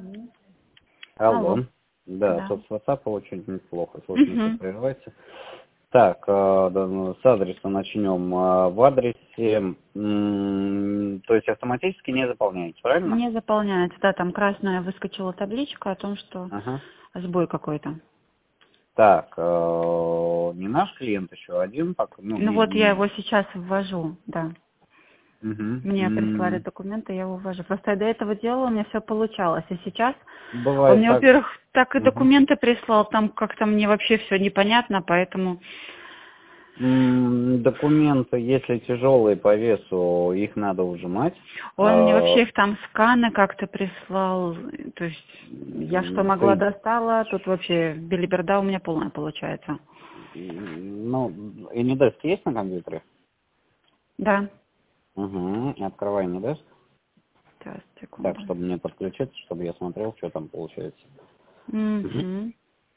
Алло. Да, Да. тут с WhatsApp очень неплохо, слышно, прерывается. Так, с адреса начнем. В адресе, то есть автоматически не заполняете, правильно? Не заполняется. Да, там красная выскочила табличка о том, что Ага. сбой какой-то. Так, не наш клиент еще один, пока, Ну вот я его сейчас ввожу, да. Мне прислали Угу. документы, я его ввожу. Просто я до этого делала, у меня все получалось. И сейчас он Бывает мне, так. во-первых, так и Угу. документы прислал, там как-то мне вообще все непонятно, поэтому... Документы, если тяжелые по весу, их надо ужимать. Он мне вообще их там сканы как-то прислал, то есть я что могла достала, тут вообще белиберда у меня полная получается. Ну, и Anydesk есть на компьютере? Да. Угу. Открывай Anydesk. Сейчас, Так, секунду. чтобы мне подключиться, чтобы я смотрел, что там получается. Угу.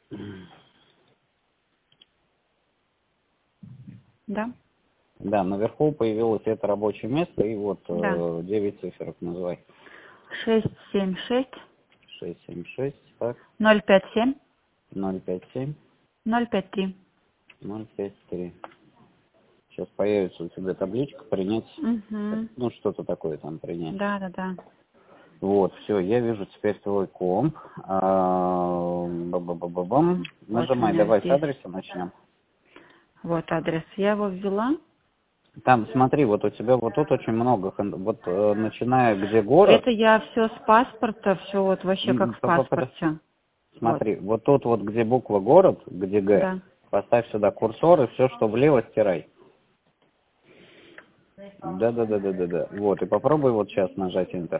Да? Да, наверху появилось это рабочее место, и вот Да. 9 циферок называй. 676 676, так, 057 057 053. 053. Сейчас появится у тебя табличка принять, Угу. ну что-то такое там принять. Да, да, да. Вот, все, я вижу теперь твой комп. Ба-ба-ба-ба-бам. Вот у Нажимай, меня давай с здесь. адреса начнем. Вот адрес. Я его ввела. Там, смотри, вот у тебя вот тут очень много, вот начиная где город. Это я все с паспорта, все вот вообще как в паспорте. Смотри, вот тут вот где буква город, где Г, Да. поставь сюда курсор и все, что влево, стирай. Да. Вот, и попробуй вот сейчас нажать Enter.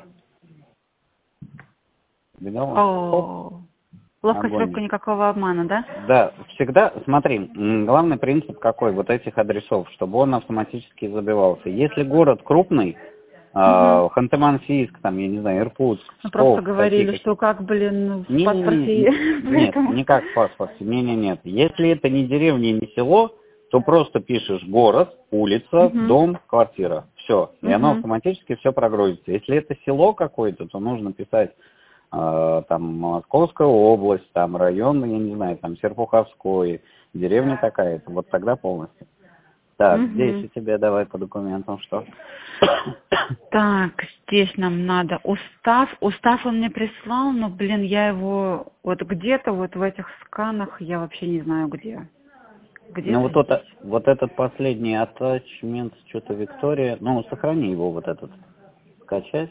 Видал? О, ловкость, Огонь. легкого, никакого обмана, да? Да, всегда, смотри, главный принцип какой вот этих адресов, чтобы он автоматически забивался. Если город крупный, Угу. Ханты-Мансийск, там, я не знаю, Иркутск, Мы просто Псков, такие говорили, как... что как, блин, в паспорте, Нет, поэтому... не как в паспорте, нет. Если это не деревня, не село, то просто пишешь город, улица, Угу. дом, квартира. Все. И оно Угу. автоматически все прогрузится. Если это село какое-то, то нужно писать там Московская область, там район, я не знаю, там Серпуховской, деревня такая-то. Вот тогда полностью. Так, здесь у Угу. тебя давай по документам что? Так, здесь нам надо устав. Устав он мне прислал, но, блин, я его вот где-то вот в этих сканах, я вообще не знаю где. Ну Где-то вот, здесь. вот этот последний attachment, что-то Виктория, ну сохрани его вот этот, скачать.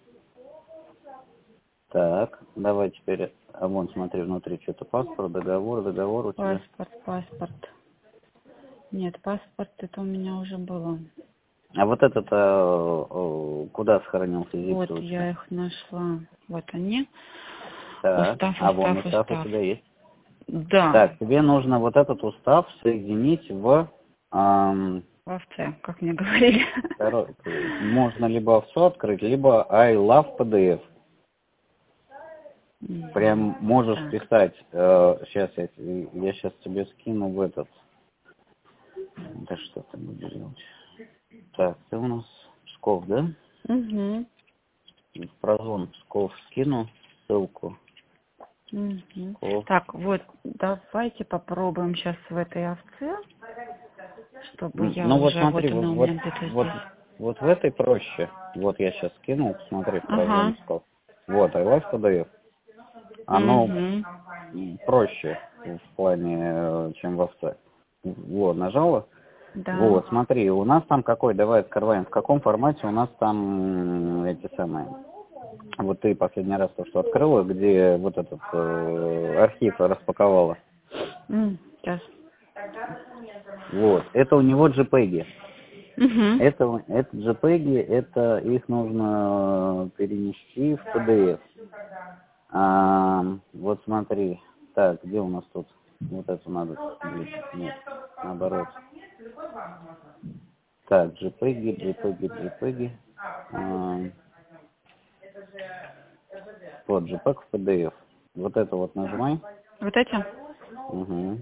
Так, давай теперь, вон смотри, внутри что-то паспорт, договор у тебя. Паспорт. Нет, паспорт это у меня уже было. А вот этот, куда сохранился Вот, зип у тебя? я их нашла. Вот они. Так, Устав. вон устав у тебя есть. Да. Так, тебе нужно вот этот устав соединить в... В овце, как мне говорили. можно либо овцу открыть, либо I love PDF. Прям можешь Так. писать, сейчас я сейчас тебе скину в этот. Да что ты будешь делать? Так, ты у нас Псков, да? Угу. В прозвон Псков скину ссылку. Угу. Псков. Так, вот, давайте попробуем сейчас в этой овце, чтобы я Ну вот уже, смотри, вот она у меня где-то здесь. вот в этой проще. Вот я сейчас скинул, смотри, в прозвон Ага. Псков. Вот, I love PDF. Оно Угу. проще в плане, чем в овце. Вот, нажала. Да. Вот, смотри, у нас там какой, давай открываем, в каком формате у нас там эти самые, вот ты последний раз то, что открыла, где вот этот архив распаковала. Сейчас. Вот, это у него JPEG. Угу. Это JPEG, это их нужно перенести в PDF. Вот смотри, так, где у нас тут, вот это надо, нет, наоборот. Так, JPEG. Вот, JPEG в PDF. Вот это вот нажимай. Вот эти? Угу.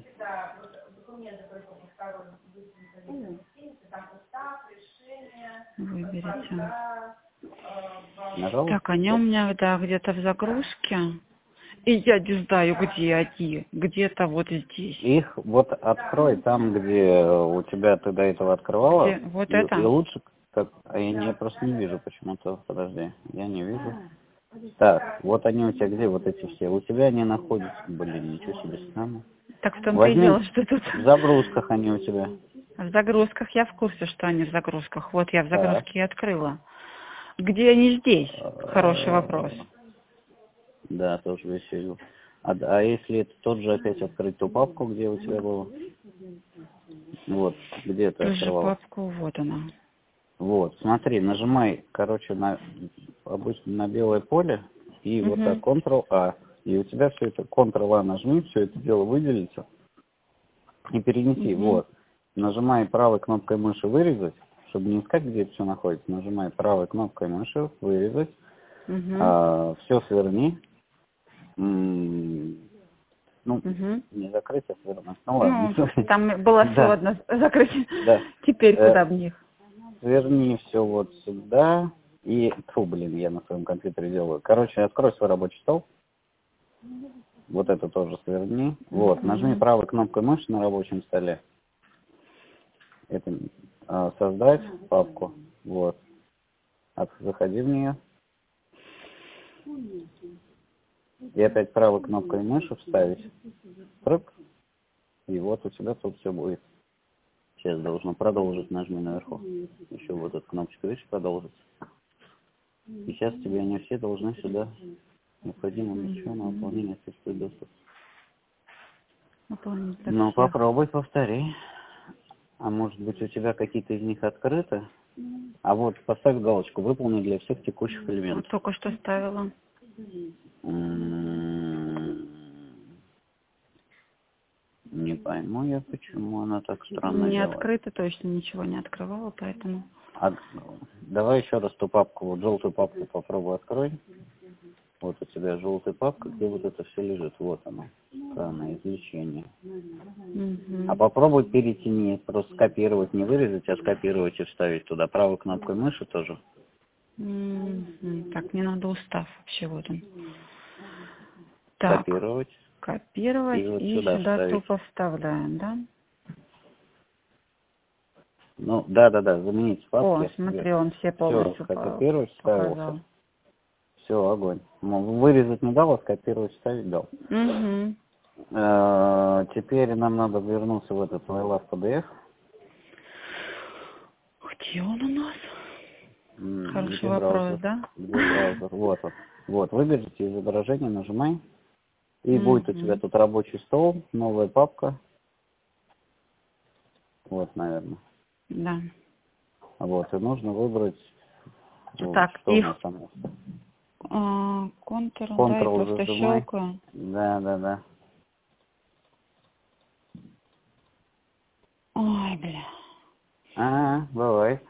Выберите. Нажал? Так, они у меня, да, где-то в загрузке. И я не знаю, где они. Где-то вот здесь. Их вот открой там, где у тебя ты до этого открывала. Где? Вот И это? лучше, как... А я просто не вижу почему-то. Подожди, я не вижу. Так, вот они у тебя где, вот эти все? У тебя они находятся. Блин, ничего себе, странно. Так в том-то и Возьми, дело, что тут... в загрузках они у тебя. В загрузках я в курсе, что они в загрузках. Вот я в Так. загрузке и открыла. Где они здесь? Хороший вопрос. Да, тоже весь видел. А если это тот же опять открыть ту папку, где у тебя было? Вот, где ты Ту же открывала? папку, вот она. Вот, смотри, нажимай, короче, обычно на белое поле, и вот так Ctrl-A. И у тебя все это, Ctrl-A нажми, все это дело выделится. И перенеси, вот. Нажимай правой кнопкой мыши «Вырезать», чтобы не искать, где это все находится. Нажимай правой кнопкой мыши «Вырезать». Все сверни. Ну, не закрыть, а свернуть. Ну ладно. Ну, там было все одно закрыть. Да. Теперь куда в них? Сверни все вот сюда. И, блин, я на своем компьютере делаю. Короче, открой свой рабочий стол. Вот это тоже сверни. Вот, нажми правой кнопкой мыши на рабочем столе. Это создать папку. Вот. Заходи в нее. И опять правой кнопкой мыши вставить. Прыг. И вот у тебя тут все будет. Сейчас должно продолжить, нажми наверху. Еще вот эту кнопочку, видишь, продолжить. И сейчас тебе они все должны сюда. Необходимо ничего на выполнение отсутствует доступ. Ну, попробуй, повтори. А может быть, у тебя какие-то из них открыты? А вот поставь галочку «Выполни для всех текущих элементов». Вот только что ставила. Не пойму я, почему она так странно Не делает. открыто, точно ничего не открывала, поэтому... Давай еще раз ту папку, вот желтую папку попробуй открой. Вот у тебя желтая папка, где вот это все лежит. Вот оно. Странное извлечение. А попробуй перетяни, просто скопировать, не вырезать, а скопировать и вставить туда. Правой кнопкой мыши тоже. Так, мне надо устав вообще, вот он. Так, копировать вот и сюда тупо вставляем, да? Ну, да, заменить папки. О, смотри, он все полностью скопировать, показал. вставился. Все, огонь. Вырезать не дал, а скопировать, вставить дал. Теперь нам надо вернуться в этот iLove PDF. Где он у нас? Хороший вопрос, да? Где браузер? Вот он. Вот, выберите изображение, нажимай. И будет у тебя тут рабочий стол, новая папка. Вот, наверное. Да. Вот, и нужно выбрать... Так, что их... у нас там? Ctrl, да, и просто щелкаю. Да. Ой, бля. Бывает.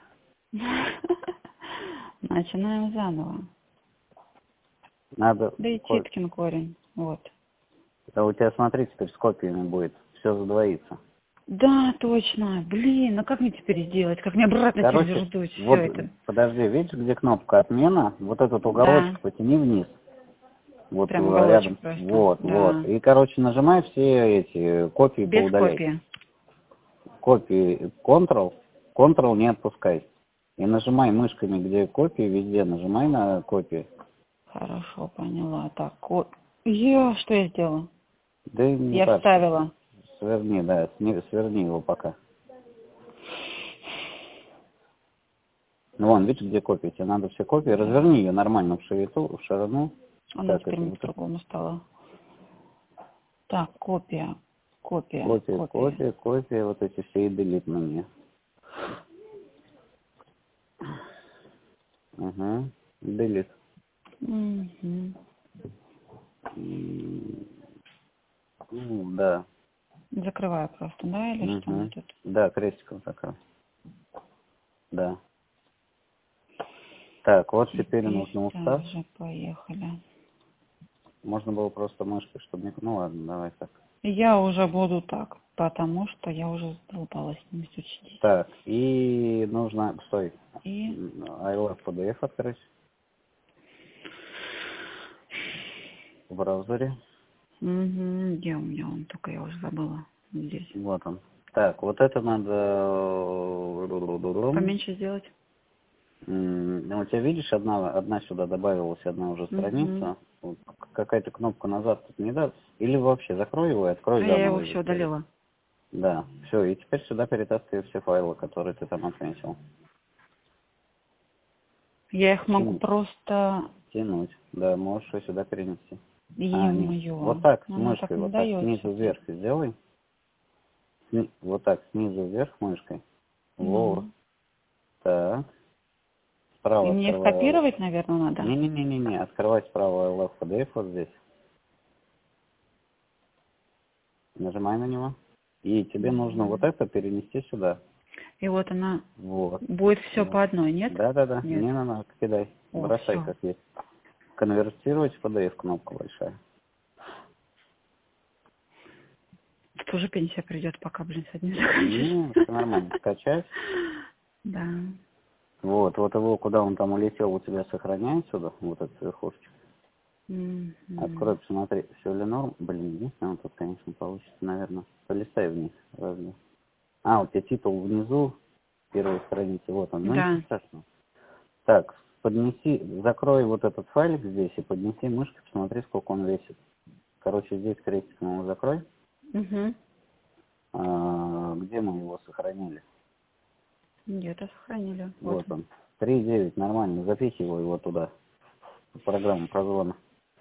Начинаем заново. Надо... Да и Титкин корень, вот. А у тебя, смотри, теперь с копиями будет. Все задвоится. Да, точно. Блин, а как мне теперь сделать? Как мне обратно перевернуть все это? Подожди, видишь, где кнопка «Отмена»? Вот этот уголочек потяни вниз. Вот прям уголочек рядом. просто. Вот. И, короче, нажимай все эти копии, поудаляй. Без копии. Ctrl не отпускай. И нажимай мышками, где копии, везде нажимай на копии. Хорошо, поняла. Так, что я сделала? Да не я вставила. Сверни, сверни его пока. Ну, вон, видишь, где копии? Тебе надо все копии. Разверни ее нормально в ширину. Она теперь по-другому стала. Так, копия. Вот эти все и делит мне. Делит. Да. Закрываю просто, да, или что у нас тут? Да, крестиком закрыл. Да. Так, вот теперь нужно устав. Поехали. Можно было просто мышкой, чтобы не... Ну ладно, давай так. Я уже буду так, потому что я уже задолбалась с ним учить. Так, и нужно... Стой. И... iLove PDF открыть. браузере. Угу. Где у меня он? Только я уже забыла. Здесь. Вот он. Так, вот это надо... Поменьше сделать. Ну, у тебя, видишь, одна сюда добавилась, одна уже страница. Вот какая-то кнопка назад тут не даст. Или вообще закрой его и открой заново. Я его все удалила. Да, все, и теперь сюда перетаскивай все файлы, которые ты там отметил. Я их могу просто... Тянуть, да, можешь ее сюда перенести. Ё-моё. Вот так, с Она так мышкой, не вот так, дается. снизу вверх сделай. Вот так, снизу вверх мышкой. Вот. Так. Справа И мне открывай. скопировать, наверное, надо? Не, открывай справа Left PDF вот здесь. Нажимай на него. И тебе нужно вот это перенести сюда. И вот она Вот. будет все Вот. по одной, нет? Да. Нет. Не надо, кидай. О, Бросай всё. как есть. Конвертировать в PDF кнопка большая. Тут уже пенсия придет, пока, блин, с одним Не, все нормально. Скачать. Да. Вот его, куда он там улетел, у тебя сохраняет сюда, вот этот верхушечек. Открой, посмотри, все ли норм. Блин, единственное, тут, конечно, получится, наверное. Полистай вниз. Разве? Вот тебе титул внизу, первой страницы, вот он. Ну, Да. ничего страшного. Так, закрой вот этот файлик здесь и поднеси мышкой, посмотри, сколько он весит. Короче, здесь крестиком его закрой. Угу. Где мы его сохранили? Где-то сохранили. Вот он. 3.9, нормально. Запихивай его туда. В программу прозвона.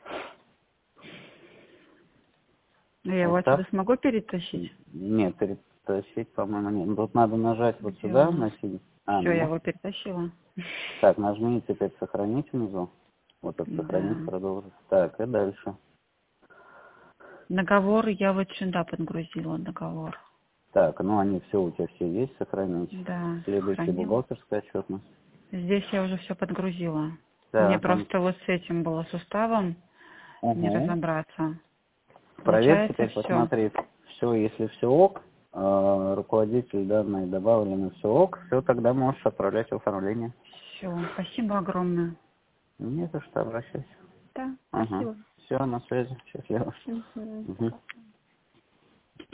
Я его отсюда смогу перетащить? Нет, перетащить, по-моему, нет. Тут надо нажать вот сюда, на синий. Все, я его перетащила. Так, нажми теперь сохранить внизу. Вот это сохранить, продолжить. Так, и дальше. Договор я вот сюда подгрузила, договор. Так, они все у тебя все есть, сохранить. Да. Следующая бухгалтерская отчетность. Здесь я уже все подгрузила. Да, Мне просто вот с этим было суставом не разобраться. Проверь Получается, теперь, посмотри. Все, если все ок, руководитель данные добавлены, все ок, все, тогда можешь отправлять в оформление. Все, спасибо огромное. Не за что, обращайся. Да, спасибо. Все, на связи. Счастливо. Угу.